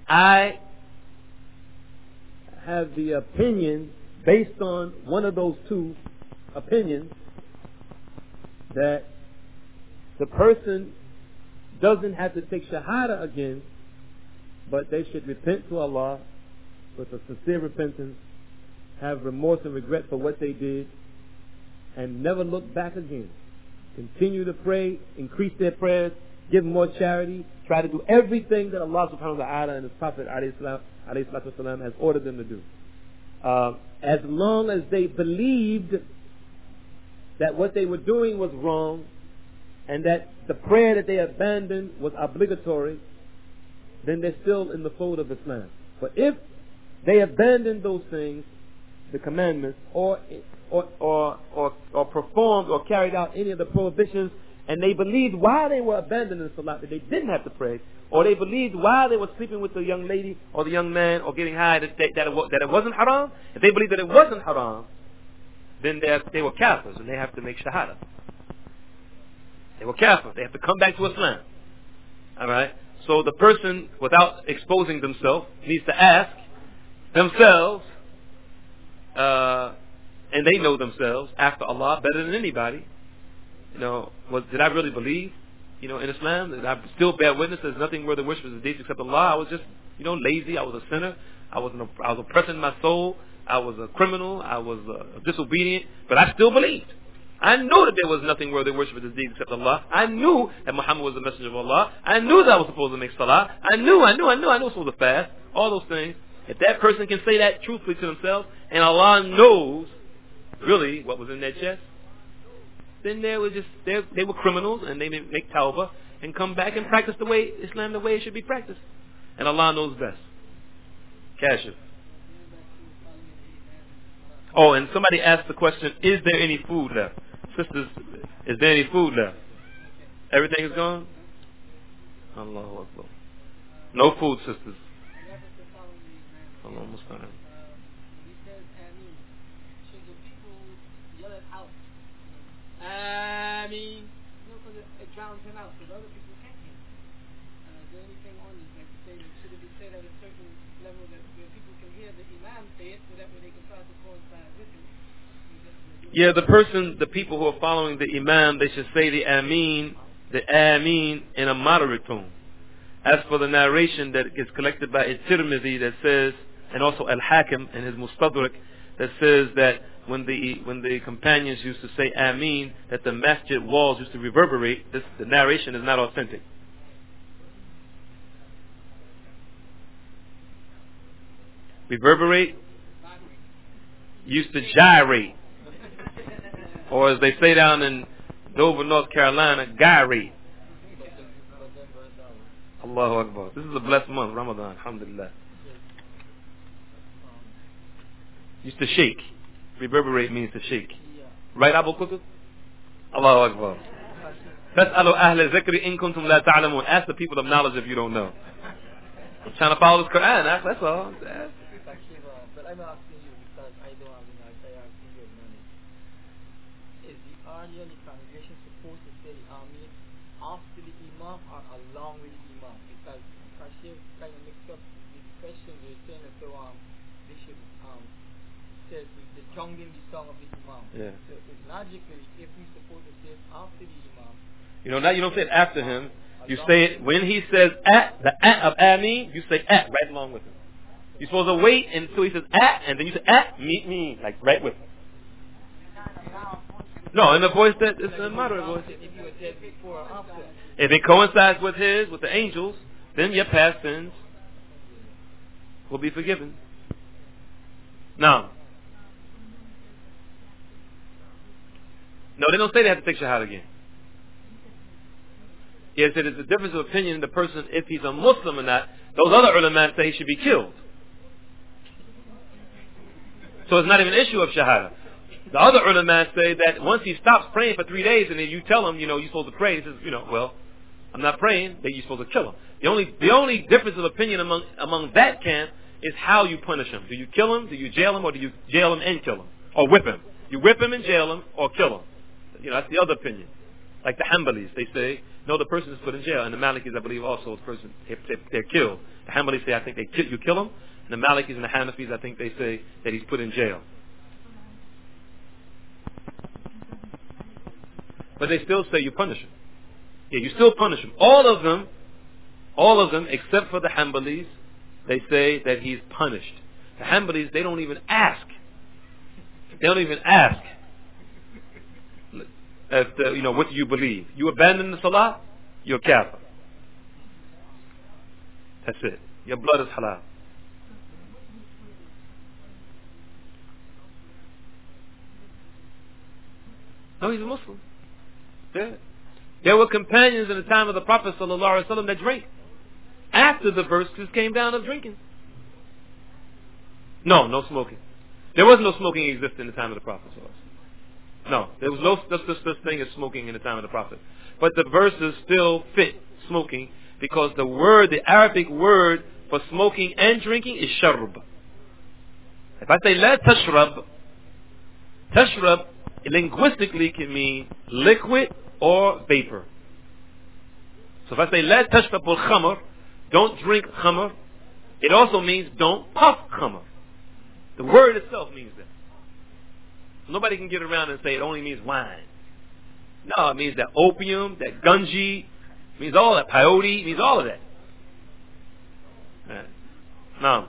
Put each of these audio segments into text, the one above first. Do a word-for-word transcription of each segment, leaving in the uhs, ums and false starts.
I have the opinion, based on one of those two opinions, that the person doesn't have to take shahada again, but they should repent to Allah with a sincere repentance, have remorse and regret for what they did, and never look back again. Continue to pray, increase their prayers, give more charity, try to do everything that Allah subhanahu wa ta'ala and His Prophet alayhi salatu wasalam has ordered them to do. Uh, as long as they believed that what they were doing was wrong and that the prayer that they abandoned was obligatory, then they're still in the fold of Islam. But if they abandoned those things, the commandments, or or or or, or performed or carried out any of the prohibitions, and they believed while they were abandoning salat that they didn't have to pray, or they believed while they were sleeping with the young lady or the young man or getting high that, they, that, it, that it wasn't haram, if they believed that it wasn't haram, then they were kafirs and they have to make shahada. They were kafirs. They have to come back to Islam. Alright? So the person, without exposing themselves, needs to ask themselves, uh, and they know themselves after Allah better than anybody. You know, was did I really believe, you know, in Islam? Did I still bear witness there's nothing worthy of worship as a deity except Allah? I was just, you know, lazy. I was a sinner. I was, an, I was oppressing my soul. I was a criminal. I was uh, disobedient. But I still believed. I knew that there was nothing worthy of worship as a deity except Allah. I knew that Muhammad was the messenger of Allah. I knew that I was supposed to make salah. I knew, I knew, I knew, I knew I was supposed to fast. All those things. If that person can say that truthfully to themselves, and Allah knows really what was in their chest, then they were just they, they were criminals, and they didn't make tawbah and come back and practice the way Islam the way it should be practiced. And Allah knows best. Kashif. Oh, and somebody asked the question: is there any food left, sisters? Is there any food left? Everything is gone. Allahu Akbar. No food, sisters. Allah Musta'an. I mean, you know, because it, it drowns him out, because other people can't hear. Uh, is there anything on this, like to say that should it be said at a certain level that where people can hear the imam say it, so that way they can try to coincide with him? Yeah, the person, the people who are following the imam, they should say the ameen, the ameen in a moderate tone. As for the narration that is collected by At-Tirmidhi that says, and also Al-Hakim in his Mustadrak, that says that when the when the companions used to say Ameen, that the masjid walls used to reverberate. This the narration is not authentic. Reverberate used to gyrate, or as they say down in Dover, North Carolina, gyrate. Allahu Akbar. This is a blessed month, Ramadan, alhamdulillah. Used to shake. Reverberate means to shake. Right, Abu Qutb? Allahu Akbar. فَاسْأَلُوا أَهْلَ الذِّكْرِ إِن كُنتُمْ لَا تَعْلَمُونَ. Ask the people of knowledge if you don't know. I'm trying to follow this Quran, that's all. But I'm asking you because I don't have the knowledge. I asking you knowledge. Is the earlier the congregation supposed to say Ameen after the Imam or along with the Imam? Because Kashif kind of mixed up the questions. They're saying that so, um, they should um, say the chonging the song of the Imam. Yeah. So it's logically, if we're supposed to say it after the Imam. You know, now you don't say it after him. You say it when he says at, the at of Ameen, you say at right along with him. You're supposed to wait until he says at, and then you say at, meet me, like right with him. No, in the voice that it's a moderate voice. If it coincides with his, with the angels, then your past sins will be forgiven. Now, no, they don't say they have to take shahada again. Yes, it is a difference of opinion in the person if he's a Muslim or not. Those other ulama say he should be killed. So it's not even an issue of shahada. The other ulama say that once he stops praying for three days and then you tell him, you know, you're supposed to pray, he says, you know, well, I'm not praying, then you're supposed to kill him. The only the only difference of opinion among among that camp is how you punish him. Do you kill him, do you jail him, or do you jail him and kill him? Or whip him. You whip him and jail him, or kill him. You know, that's the other opinion. Like the Hanbalis, they say no, the person is put in jail. And the Malikis, I believe, also the person, if they're killed. The Hanbalis say, I think they kill, you kill him. And the Malikis and the Hanafis, I think they say that he's put in jail. But they still say you punish him. Yeah, you still punish him. All of them, all of them, except for the Hanbalis, they say that he's punished. The Hanbalis, they don't even ask. They don't even ask. As to, you know, what do you believe? You abandon the salah, you're kafir. That's it. Your blood is halal. No, he's a Muslim. Yeah. There were companions in the time of the Prophet ﷺ that drank after the verses came down of drinking. No, no smoking. There was no smoking existing in the time of the Prophet ﷺ. No, there was no such, such, such thing as smoking in the time of the Prophet. But the verses still fit smoking because the word, the Arabic word for smoking and drinking is sharb. If I say la tashrab, tashrab linguistically can mean liquid or vapor. So if I say la tashrab al khamr, don't drink khamr, it also means don't puff khamr. The word itself means that. Nobody can get around and say it only means wine. No, it means that opium, that gunji, it means all that, peyote, it means all of that. Right. Now,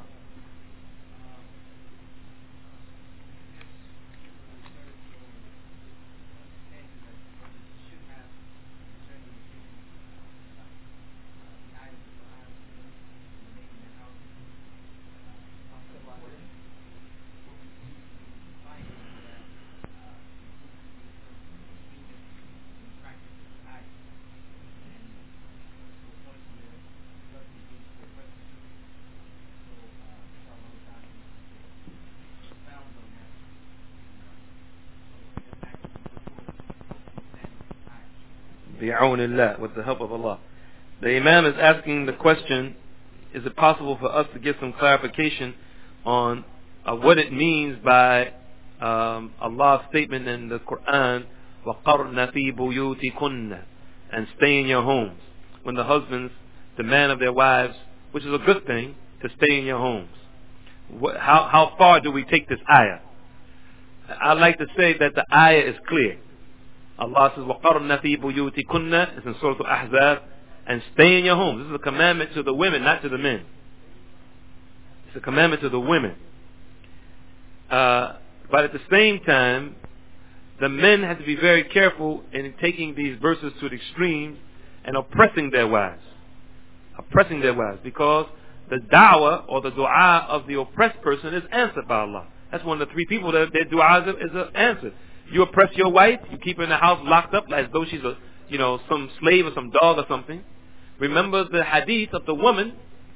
with the help of Allah. The Imam is asking the question, is it possible for us to get some clarification on uh, what it means by um, Allah's statement in the Quran, وَقَرْنَ فِي بُيُوتِكُنَّ, and stay in your homes, when the husbands demand of their wives, which is a good thing, to stay in your homes. What, how, how far do we take this ayah? I'd like to say that the ayah is clear. Allah says, وَقَرْنَ فِي بُيُوتِكُنَّ, it's in Surah Al-Ahzab, and stay in your homes. This is a commandment to the women, not to the men. It's a commandment to the women. Uh, but at the same time, the men have to be very careful in taking these verses to the extreme and oppressing their wives. Oppressing their wives. Because the da'wah or the dua of the oppressed person is answered by Allah. That's one of the three people that their dua is answered. You oppress your wife, you keep her in the house locked up as though she's a, you know, some slave or some dog or something. Remember the hadith of the woman,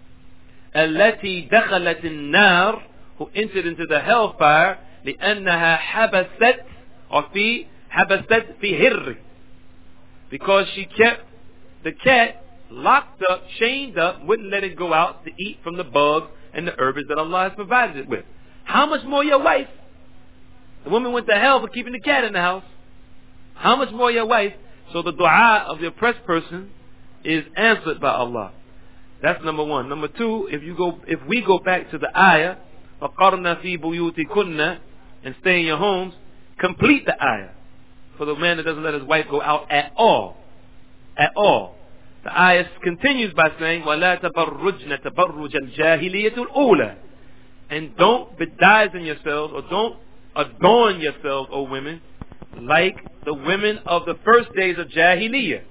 التي دخلت النار, who entered into the hellfire, لأنها حبست, or في حبست في هر, because she kept the cat locked up, chained up, wouldn't let it go out to eat from the bugs and the herbs that Allah has provided it with. How much more your wife? The woman went to hell for keeping the cat in the house. How much more your wife? So the dua of the oppressed person is answered by Allah. That's number one. Number two, if you go, if we go back to the ayah, وَقَرْنَ فِي بُيُوتِكُنَّ, and stay in your homes, complete the ayah for the man that doesn't let his wife go out at all. At all. The ayah continues by saying, وَلَا تَبَرُّجْنَ تَبَرُّجَ الْجَاهِلِيَّةُ الْأُولَى, and don't bedizen yourselves, or don't adorn yourselves, O women, like the women of the first days of Jahiliyyah.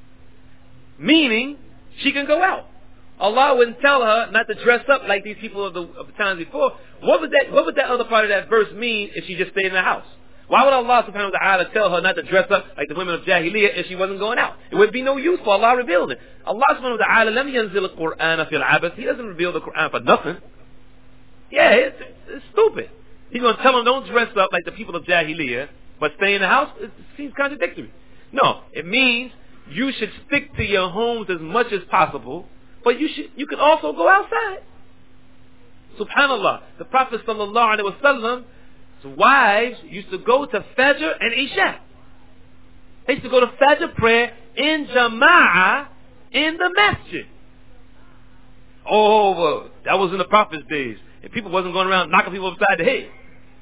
Meaning, she can go out. Allah wouldn't tell her not to dress up like these people of the, of the times before. What would that, what would that other part of that verse mean if she just stayed in the house? Why would Allah subhanahu wa ta'ala tell her not to dress up like the women of Jahiliyyah if she wasn't going out? It would be no use for Allah revealed it. Allah subhanahu wa ta'ala lam yanzil al-Qur'an fil abath. He doesn't reveal the Qur'an for nothing. Yeah, it's, it's, it's stupid. He's going to tell them don't dress up like the people of Jahiliyyah, but stay in the house. It seems contradictory. No, it means you should stick to your homes as much as possible, but you should you can also go outside. Subhanallah. The Prophet sallallahu alaihi wasallam's wives used to go to Fajr and Isha. They used to go to Fajr prayer in jama'ah in the masjid. Oh, well, that was in the Prophet's days. And people wasn't going around knocking people upside the head.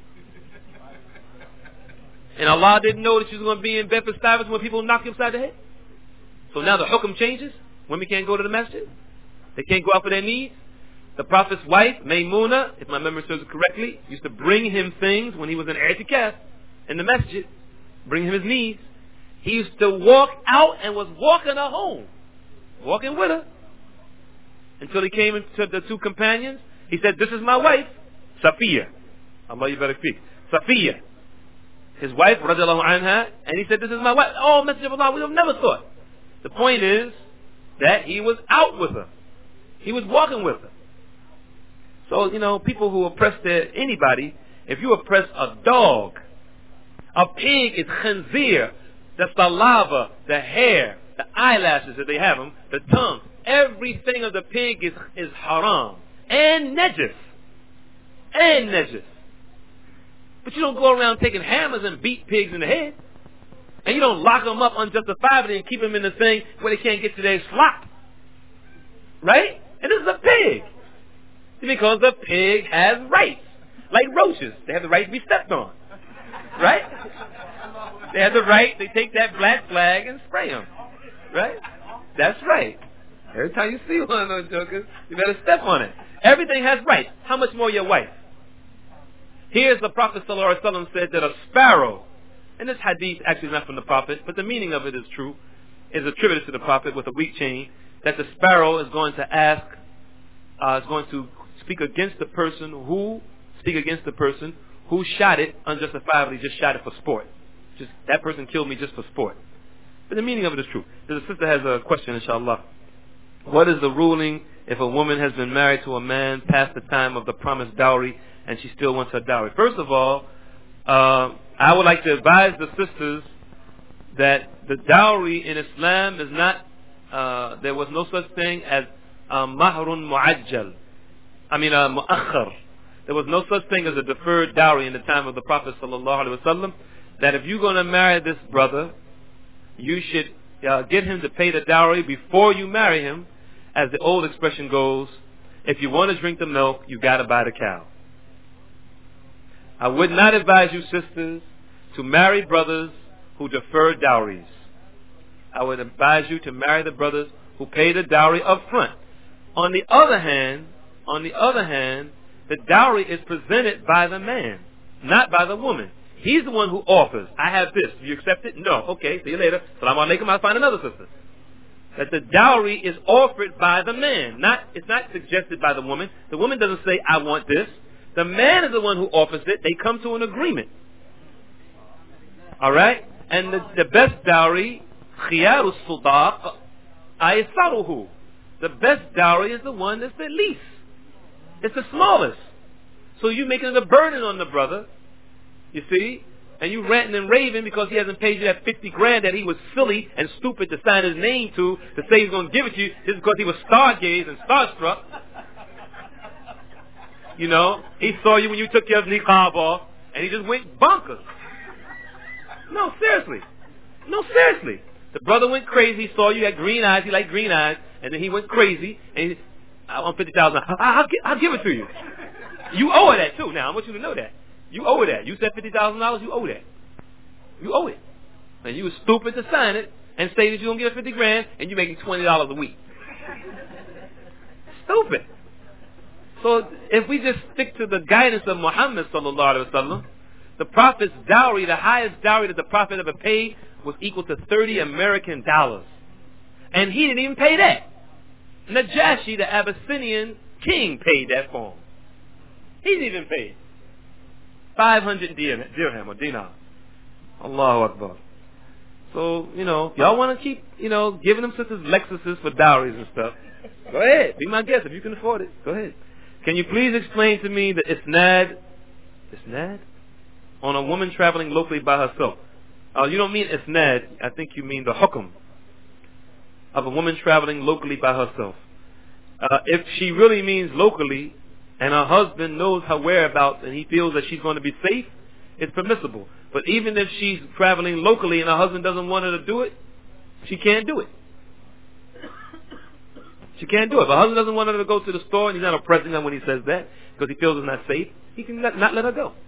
And Allah didn't know that she was going to be in Bedford-Stuyvesant when people knock you upside the head. So now the hukum changes. Women can't go to the masjid. They can't go out for their needs. The Prophet's wife, Maymuna, if my memory serves it correctly, used to bring him things when he was in i'tikaf in the masjid. Bring him his needs. He used to walk out and was walking her home. Walking with her. Until he came into the two companions. He said, this is my wife, Safiya. Allah, you better speak. Safiya. His wife, radiallahu anha, and he said, this is my wife. Oh, Messenger of Allah, we would have never thought. The point is that he was out with her. He was walking with her. So, you know, people who oppress their, anybody, if you oppress a dog, a pig is khanzir, the saliva, the hair, the eyelashes that they have them, the tongue, everything of the pig is, is haram. And najis. And najis. But you don't go around taking hammers and beat pigs in the head. And you don't lock them up unjustifiably and keep them in the thing where they can't get to their slop. Right? And this is a pig. Because the pig has rights. Like roaches. They have the right to be stepped on. Right? They have the right, they take that black flag and spray them. Right? That's right. Every time you see one of those jokers, you better step on it. Everything has rights. How much more your wife? Here's the Prophet ﷺ said that a sparrow, and this hadith actually is not from the Prophet, but the meaning of it is true, is attributed to the Prophet with a weak chain, that the sparrow is going to ask, uh, is going to speak against the person who, speak against the person who shot it unjustifiably, just shot it for sport. Just, that person killed me just for sport. But the meaning of it is true. The sister has a question, inshallah. What is the ruling if a woman has been married to a man past the time of the promised dowry and she still wants her dowry? First of all, uh, I would like to advise the sisters that the dowry in Islam is not, uh, there was no such thing as uh, mahrun mu'ajjal. I mean, uh, mu'akhar. There was no such thing as a deferred dowry in the time of the Prophet sallallahu alaihi wasallam. That if you're going to marry this brother, you should uh, get him to pay the dowry before you marry him. As the old expression goes, if you want to drink the milk, you got to buy the cow. I would not advise you, sisters, to marry brothers who defer dowries. I would advise you to marry the brothers who pay the dowry up front. On the other hand, on the other hand, the dowry is presented by the man, not by the woman. He's the one who offers. I have this. Do you accept it? No. Okay, see you later. Salaam alaikum. I'll find another sister. That the dowry is offered by the man. Not, it's not suggested by the woman. The woman doesn't say, I want this. The man is the one who offers it. They come to an agreement. Alright? And the, the best dowry, khiyaru sudaq, aisaruhu. The best dowry is the one that's the least. It's the smallest. So you're making it a burden on the brother. You see? And you ranting and raving because he hasn't paid you that fifty grand that he was silly and stupid to sign his name to, to say he's going to give it to you just because he was stargazed and starstruck. You know? He saw you when you took your niqab off and he just went bonkers. No, seriously. No, seriously. The brother went crazy. He saw you had green eyes. He liked green eyes. And then he went crazy. And he, I want fifty thousand dollars. I'll, I'll give it to you. You owe her that too. Now, I want you to know that. You owe that. You said fifty thousand dollars, you owe that. You owe it. And you were stupid to sign it and say that you're going to give her fifty grand and you're making twenty dollars a week. Stupid. So if we just stick to the guidance of Muhammad sallallahu alaihi wasallam, the Prophet's dowry, the highest dowry that the Prophet ever paid was equal to thirty American dollars. And he didn't even pay that. Najashi, the Abyssinian king, paid that for him. He didn't even pay it. five hundred dirham or dinar. Allahu Akbar. So, you know, y'all want to keep, you know, giving them sisters Lexuses for dowries and stuff. Go ahead. Be my guest if you can afford it. Go ahead. Can you please explain to me the isnad, isnad? On a woman traveling locally by herself. Uh, you don't mean isnad. I think you mean the hukum of a woman traveling locally by herself. Uh, if she really means locally, and her husband knows her whereabouts and he feels that she's going to be safe, it's permissible. But even if she's traveling locally and her husband doesn't want her to do it, She can't do it. She can't do it. If her husband doesn't want her to go to the store, and he's not oppressing her when he says that, because he feels it's not safe, he can not, not let her go.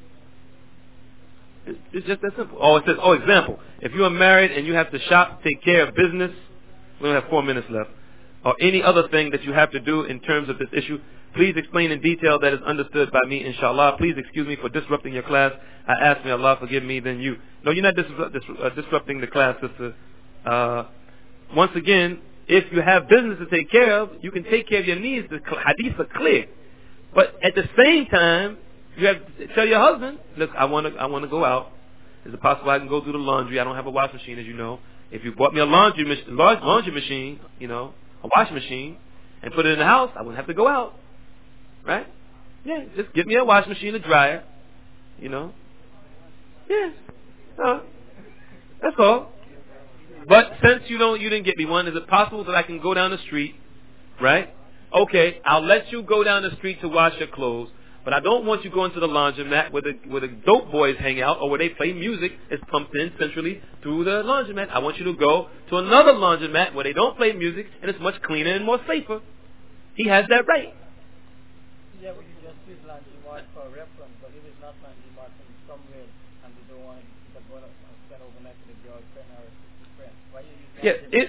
It's, it's just that simple. Oh, it says, oh, example. If you are married and you have to shop, take care of business, we only have four minutes left, or any other thing that you have to do in terms of this issue, please explain in detail that is understood by me, inshallah. Please excuse me for disrupting your class. I ask, may Allah forgive me, then you. No, you're not dis- dis- uh, disrupting the class, sister. Uh, once again, if you have business to take care of, you can take care of your needs. The hadiths are clear. But at the same time, you have to tell your husband, look, I want to I want to go out. Is it possible I can go do the laundry? I don't have a washing machine, as you know. If you bought me a laundry, large laundry machine, you know, a washing machine, and put it in the house, I wouldn't have to go out. Right? Yeah, just give me a washing machine, a dryer, you know. Yeah. Uh, that's all. But since you don't, you didn't get me one, is it possible that I can go down the street, right? Okay, I'll let you go down the street to wash your clothes, but I don't want you going to the laundromat where the, where the dope boys hang out or where they play music. It's pumped in centrally through the laundromat. I want you to go to another laundromat where they don't play music and it's much cleaner and more safer. He has that right. Yeah, but you just use laundry mart for reference, but if it's not laundry mart from somewhere and they don't want to go and spend overnight with a girlfriend or a friend, why you use Yeah, it,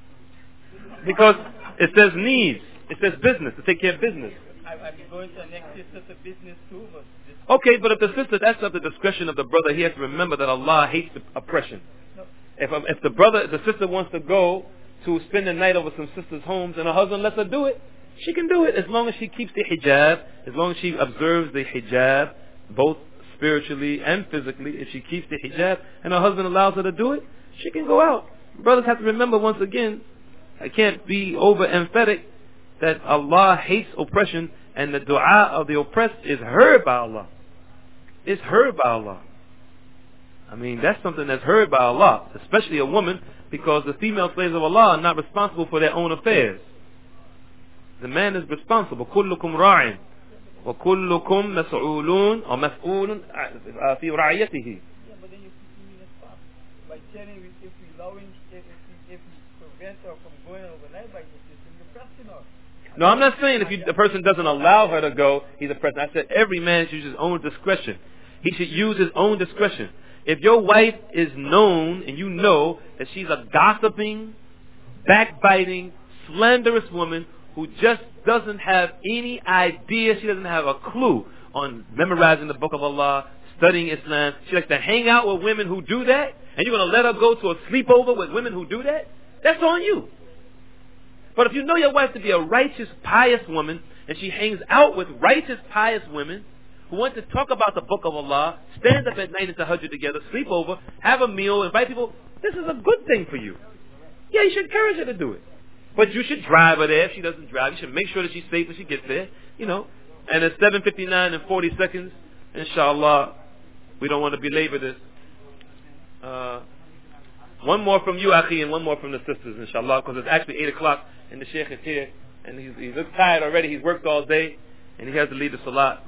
because it says needs. It says business, to take care of business. I, I'm going to an next sister to business too, but... Okay, but if the sister, that's at the discretion of the brother. He has to remember that Allah hates the oppression. No. If if the brother, if the sister wants to go to spend the night over some sisters' homes and her husband lets her do it, she can do it as long as she keeps the hijab, as long as she observes the hijab, both spiritually and physically. If she keeps the hijab and her husband allows her to do it, she can go out. Brothers have to remember once again, I can't be over emphatic that Allah hates oppression, and the dua of the oppressed is heard by Allah. It's heard by Allah. I mean, that's something that's heard by Allah, especially a woman, because the female slaves of Allah are not responsible for their own affairs. The man is responsible. كلكم راع وكلكم مسؤولون أو مسؤول في رعيته. Yeah, but then you put me in a spot by telling me if we allowing, if we, if we prevent her from going overnight by the system, you're pressing her. No, I'm not saying if you, the person doesn't allow her to go, he's a person. I said every man should use his own discretion. He should use his own discretion. If your wife is known and you know that she's a gossiping, backbiting, slanderous woman who just doesn't have any idea, she doesn't have a clue on memorizing the book of Allah, studying Islam, she likes to hang out with women who do that, and you're going to let her go to a sleepover with women who do that, that's on you. But if you know your wife to be a righteous, pious woman, and she hangs out with righteous, pious women who want to talk about the book of Allah, stand up at night and tahajjud together, sleep over, have a meal, invite people, this is a good thing for you. Yeah, you should encourage her to do it. But you should drive her there. If she doesn't drive, you should make sure that she's safe when she gets there. You know. And it's seven fifty-nine and forty seconds. Inshallah, we don't want to belabor this. Uh, one more from you, Akhi, and one more from the sisters, inshallah, because it's actually eight o'clock and the Sheikh is here. And he's, he looks tired already. He's worked all day. And he has to lead the salat.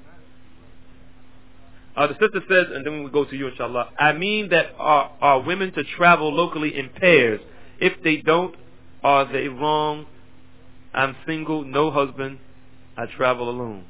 Uh, the sister says, and then we go to you, inshallah. I mean that are, are women to travel locally in pairs? If they don't, are they wrong? I'm single, no husband. I travel alone.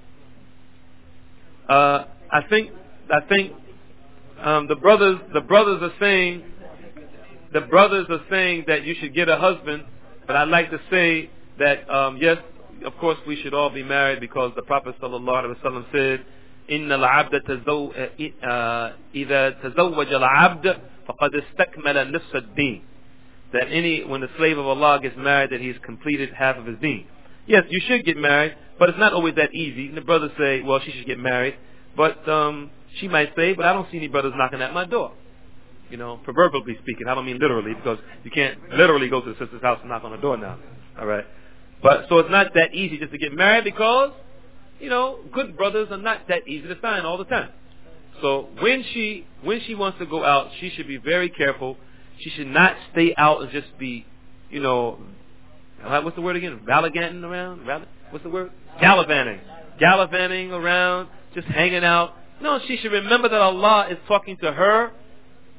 Uh, I think, I think, um, the brothers, the brothers are saying, the brothers are saying that you should get a husband. But I'd like to say that, um, yes, of course we should all be married because the Prophet sallallahu alaihi wasallam said, إن العبد تزو إذا تزوج العبد فقد استكمل نصف الدين. That any, when the slave of Allah gets married, that he's completed half of his deen. Yes, you should get married, but it's not always that easy. And the brothers say, well, she should get married. But um, she might say, but I don't see any brothers knocking at my door. You know, proverbially speaking. I don't mean literally, because you can't literally go to the sister's house and knock on the door now. All right? But so it's not that easy just to get married because, you know, good brothers are not that easy to find all the time. So when she when she wants to go out, she should be very careful. She should not stay out and just be, you know, what's the word again? Gallivanting around? What's the word? Gallivanting. Gallivanting around, just hanging out. No, she should remember that Allah is talking to her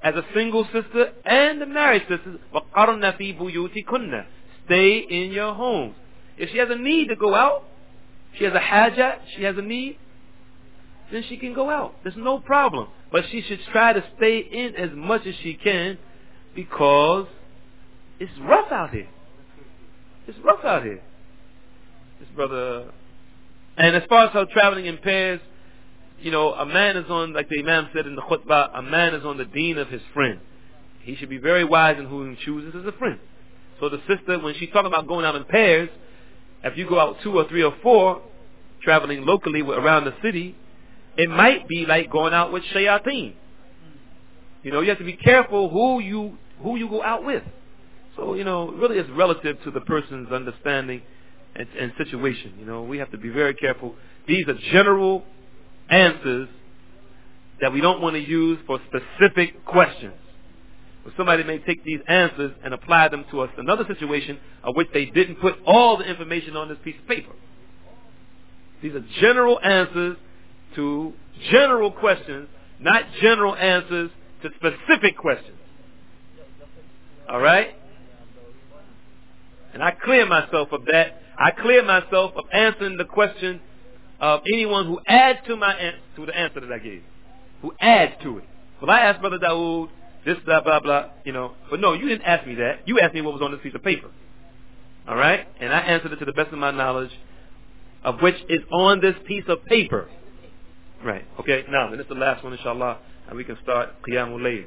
as a single sister and a married sister, وَقَرْنَ فِي بُيُوتِكُنَّ, stay in your homes. If she has a need to go out, she has a hajat, she has a need, then she can go out. There's no problem. But she should try to stay in as much as she can, because it's rough out here. It's rough out here. This brother, and as far as her traveling in pairs, you know, a man is on, like the Imam said in the khutbah, a man is on the deen of his friend. He should be very wise in who he chooses as a friend. So the sister, when she's talking about going out in pairs, if you go out two or three or four, traveling locally around the city, it might be like going out with shayateen. You know, you have to be careful who you who you go out with. So, you know, really it's relative to the person's understanding and, and situation. You know, we have to be very careful. These are general answers that we don't want to use for specific questions. But somebody may take these answers and apply them to us another situation of which they didn't put all the information on this piece of paper. These are general answers to general questions, not general answers to specific questions. All right? And I clear myself of that. I clear myself of answering the question of anyone who adds to my an- to the answer that I gave, who adds to it. Well, I asked Brother Dawood this, blah, blah, blah, you know. But no, you didn't ask me that. You asked me what was on this piece of paper. All right? And I answered it to the best of my knowledge, of which is on this piece of paper. Right. Okay, now, then this is the last one, inshallah, and we can start Qiyamul Layl.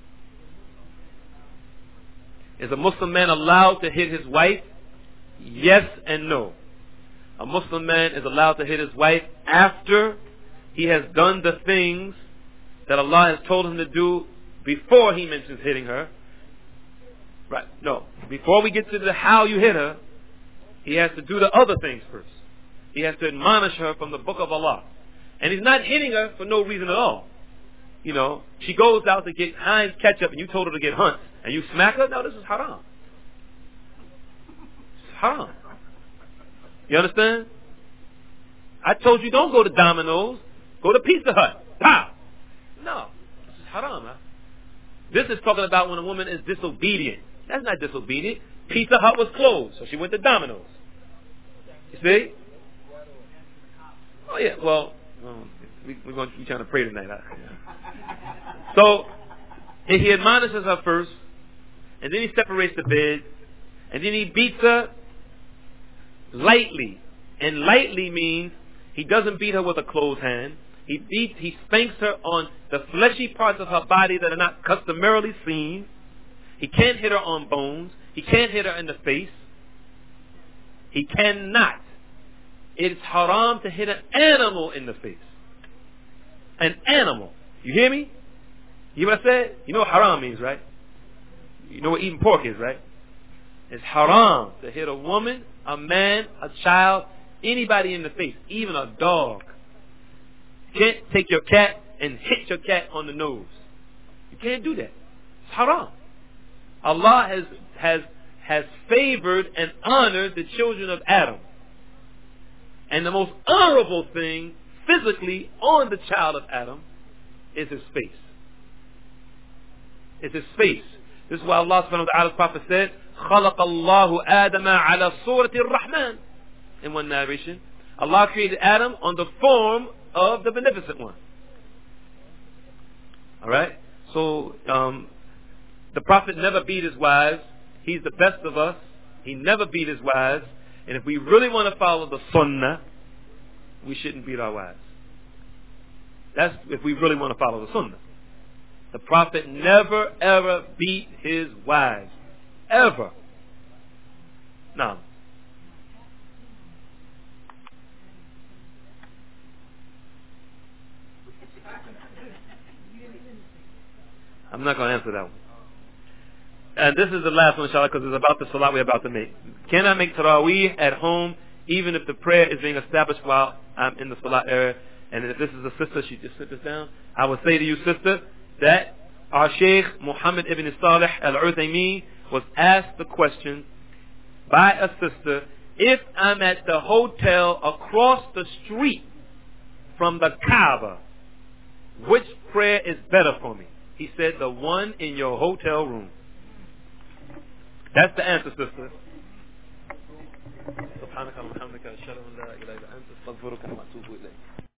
Is a Muslim man allowed to hit his wife? Yes and no. A Muslim man is allowed to hit his wife after he has done the things that Allah has told him to do before he mentions hitting her. Right. No. Before we get to the how you hit her, he has to do the other things first. He has to admonish her from the book of Allah. And he's not hitting her for no reason at all. You know, she goes out to get Heinz ketchup and you told her to get Hunt, and you smack her? No, this is haram. It's haram. You understand? I told you don't go to Domino's. Go to Pizza Hut. Pow! No. This is haram. Huh? This is talking about when a woman is disobedient. That's not disobedient. Pizza Hut was closed, so she went to Domino's. You see? Oh yeah, well, um, we, we're going to be trying to pray tonight. Huh? So, if he admonishes her first, and then he separates the bed, and then he beats her lightly. And lightly means he doesn't beat her with a closed hand. He beats, he spanks her on the fleshy parts of her body that are not customarily seen. He can't hit her on bones. He can't hit her in the face. He cannot. It's haram to hit an animal in the face. An animal. You hear me? You hear what I said? You know what haram means, right? You know what eating pork is, right? It's haram to hit a woman, a man, a child, anybody in the face, even a dog. You can't take your cat and hit your cat on the nose. You can't do that. It's haram. Allah has has has favored and honored the children of Adam. And the most honorable thing physically on the child of Adam is his face. It's his face. This is why Allah subhanahu wa ta'ala's prophet said, خَلَقَ اللَّهُ آدَمَ عَلَى صُورَةِ الرَّحْمَنِ. In one narration, Allah created Adam on the form of the Beneficent One. Alright? So, um, the Prophet never beat his wives. He's the best of us. He never beat his wives. And if we really want to follow the Sunnah, we shouldn't beat our wives. That's if we really want to follow the Sunnah. The Prophet never ever beat his wives. Ever. Now, I'm not going to answer that one. And this is the last one, inshallah, because it's about the salat we're about to make. Can I make tarawih at home even if the prayer is being established while I'm in the salat area? And if this is a sister, she just sit this down. I would say to you, sister, that our Shaykh Muhammad ibn Salih al-Uthaymeen was asked the question by a sister, if I'm at the hotel across the street from the Kaaba, which prayer is better for me? He said, the one in your hotel room. That's the answer, sister. سبحانك اللهم وبحمدك أشهد أن لا إله إلا أنت أستغفرك وأتوب إليك.